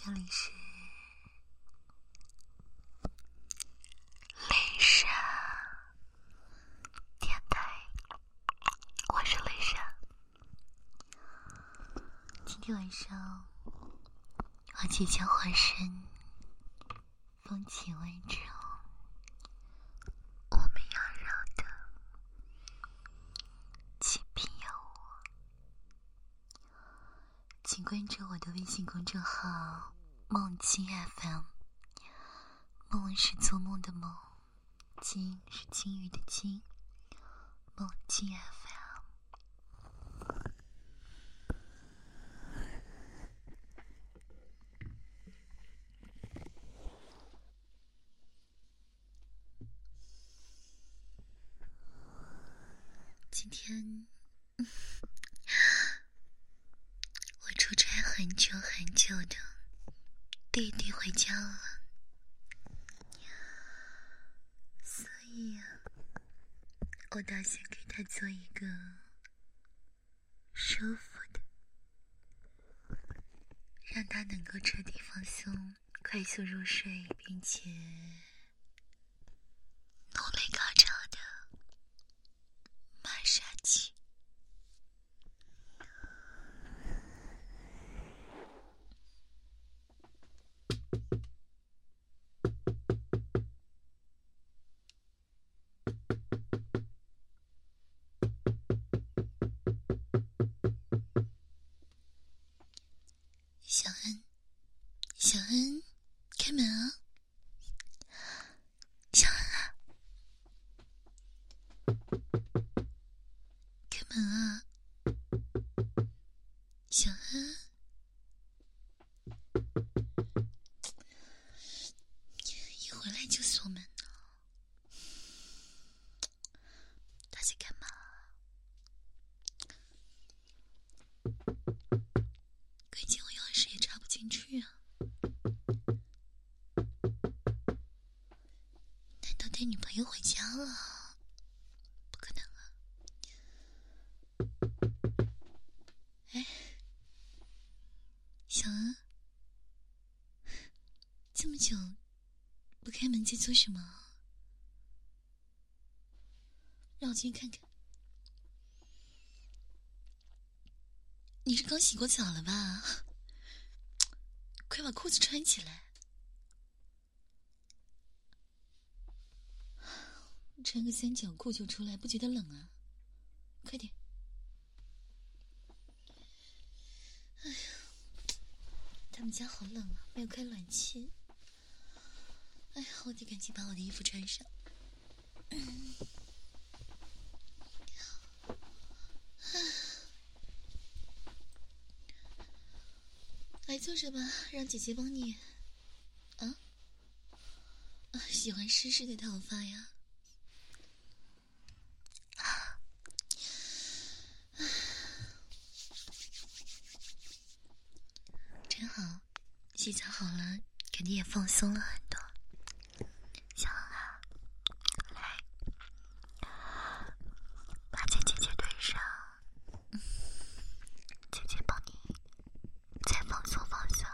这里是雷莎电台，我是雷莎。今天晚上我即将化身风情万种，我们要绕的极品妖物，请关注我的微信公众号梦境 FM， 梦是做梦的梦，金是金鱼的金，梦境 FM。今天我出差很久的弟弟回家了，所以我打算给他做一个舒服的，让他能够彻底放松，快速入睡，并且努力高潮的马杀鸡。小恩，开门啊！小恩啊，开门啊！小恩，一回来就锁门呢，他在干嘛？关键我钥匙也插不进去啊！难道带女朋友回家了？不可能啊！哎，小恩，这么久不开门在做什么？让我进去看看。你是刚洗过澡了吧？快把裤子穿起来，穿个三角裤就出来，不觉得冷啊？快点！哎呀，他们家好冷啊，没有开暖气。哎呀，我得赶紧把我的衣服穿上。来坐着吧，让姐姐帮你。喜欢湿湿的头发呀。真好，洗澡好了，肯定也放松了很多。小恩啊，来，把姐姐对上，姐姐帮你再放松放松。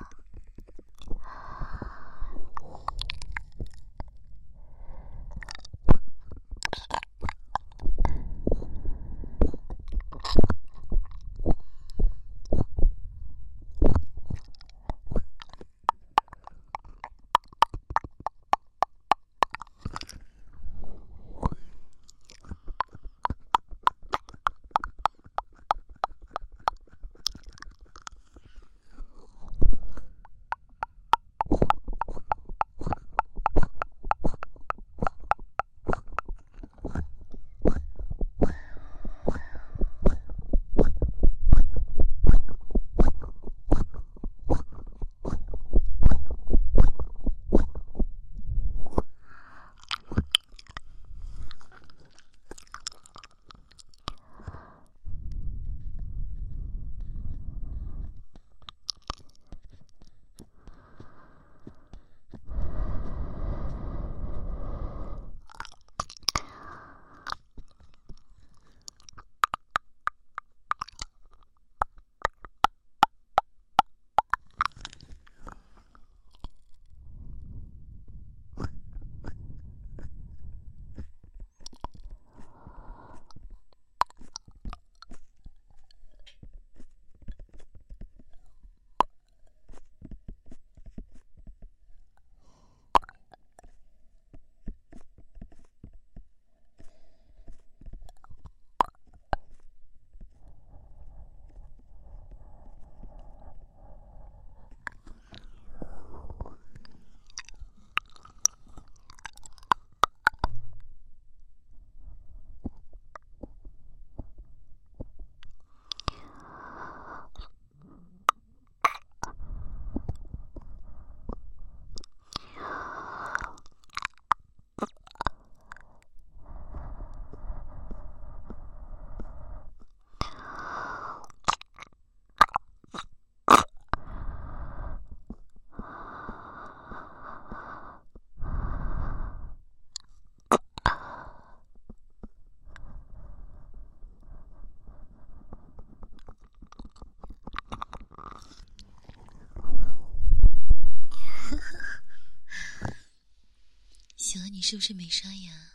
你是不是没刷牙？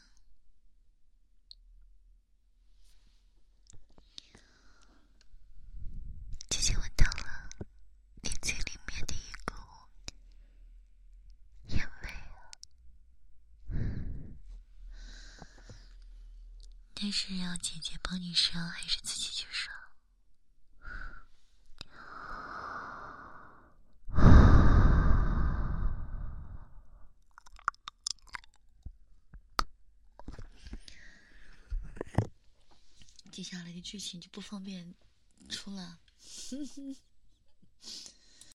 姐姐闻到了你嘴里面的一股烟味啊！但是要姐姐帮你刷还是自己去刷？接下来的剧情就不方便出了。